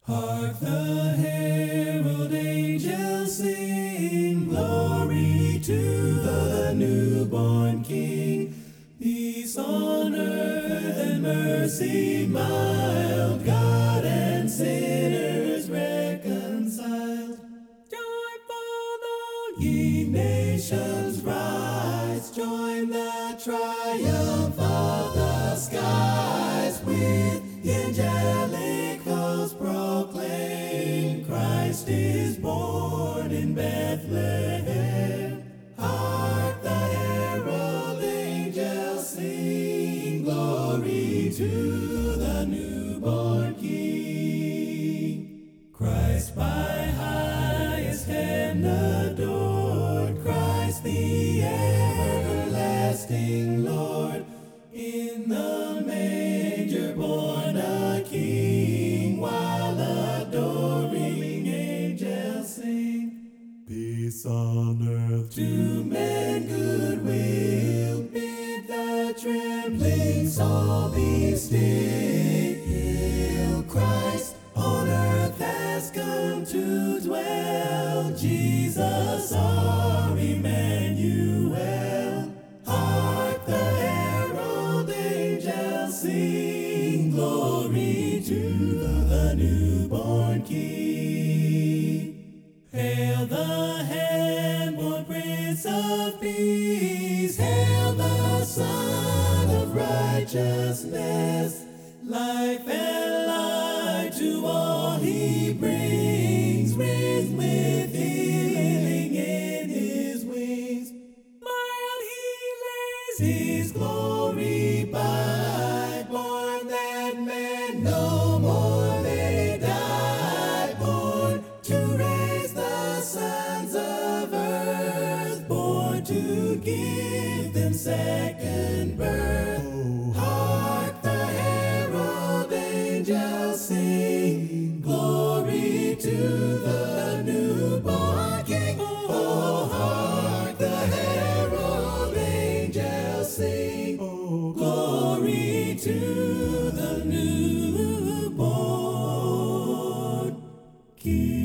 Hark the herald angels sing, glory to the newborn King. Peace on earth and mercy mild, God and sinners reconciled. Joyful all ye nations rise, join the triumph of the skies. With the angelic host proclaim, Christ is born in Bethlehem. Hark the herald angels sing, glory to the newborn King. Christ by highest heaven adored, Christ the everlasting Lord. In the manger born a King, while adoring angels sing. Peace on earth to men goodwill, bid the trembling soul be still. Christ on earth has come to dwell, Jesus our Emmanuel. Hark the herald angels sing, glory to the newborn King. Hail the hand-born Prince of Peace, hail the Son of Righteousness. Life and light to all he brings, raised with healing in his wings. Mild he lays his glory by, born that men no more may die, born to raise the sons of earth, born to give them second birth. Hark the herald angels sing, glory to the newborn King. Oh, hark the herald angels sing, glory to the newborn King.